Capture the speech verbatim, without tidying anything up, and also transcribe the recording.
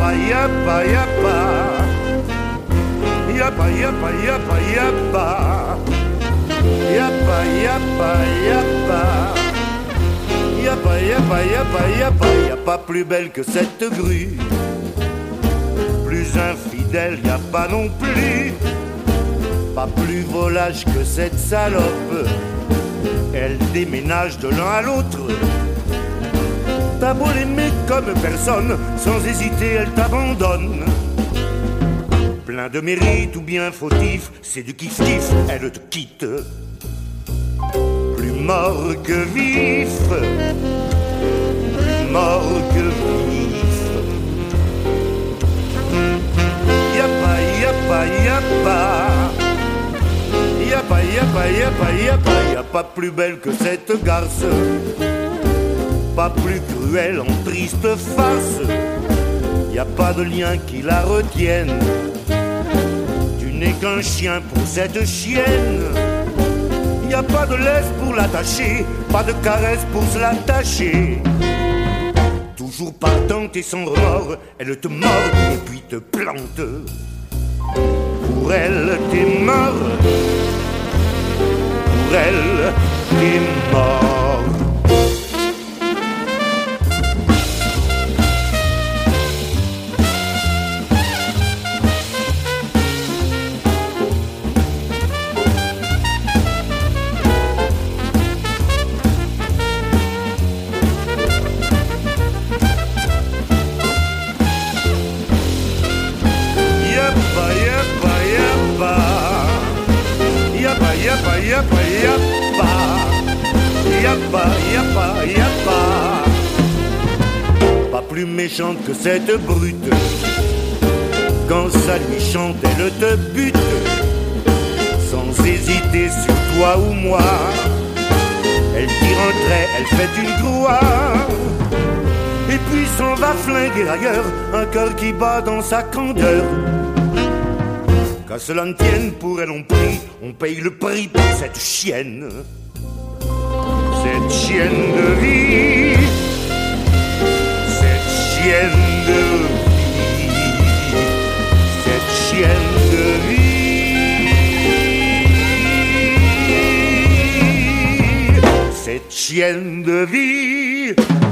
Yappa, yappa, yappa. Yappa, yappa, yappa, yappa. Yappa, yappa, yappa. Yappa, yappa, yappa, yappa. Y'a pas plus belle que cette grue. Plus infidèle, y'a pas non plus. Pas plus volage que cette salope. Elle déménage de l'un à l'autre. T'as beau l'aimer comme personne, sans hésiter elle t'abandonne. Plein de mérite ou bien fautif, c'est du kiff-kiff, elle te quitte. Plus mort que vif, plus mort que vif. Yappa, yappa, yappa. Yappa, yappa, yappa, yappa. Y'a pas plus belle que cette garce. Pas plus cruelle en triste farce. Y a pas de lien qui la retienne. Tu n'es qu'un chien pour cette chienne. Y a pas de laisse pour l'attacher, pas de caresse pour se l'attacher. Toujours partante et sans remords, elle te mord et puis te plante. Pour elle t'es mort, pour elle t'es mort. Yappa, yappa, yappa. Yappa, yappa, yappa. Pas plus méchante que cette brute. Quand ça lui chante, elle te bute. Sans hésiter sur toi ou moi. Elle tire un trait, elle fait une croix. Et puis s'en va flinguer ailleurs un cœur qui bat dans sa candeur. Qu'à cela ne tienne, pour elle on prie, on paye le prix pour cette chienne. Cette chienne de vie, cette chienne de vie, cette chienne de vie, cette chienne de vie.